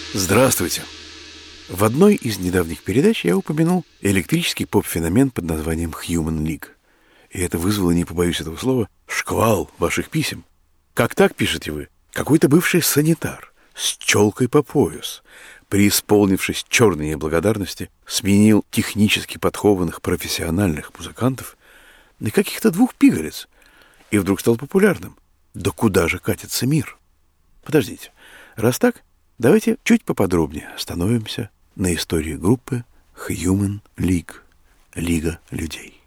Здравствуйте! В одной из недавних передач я упомянул электрический поп-феномен под названием Human League. И это вызвало, не побоюсь этого слова, шквал ваших писем. Как так, пишете вы? Какой-то бывший санитар с челкой по пояс, преисполнившись черной неблагодарности, сменил технически подкованных профессиональных музыкантов на каких-то двух пигалиц и вдруг стал популярным. Да куда же катится мир? Подождите, раз так, давайте чуть поподробнее остановимся на истории группы Human League, Лига людей.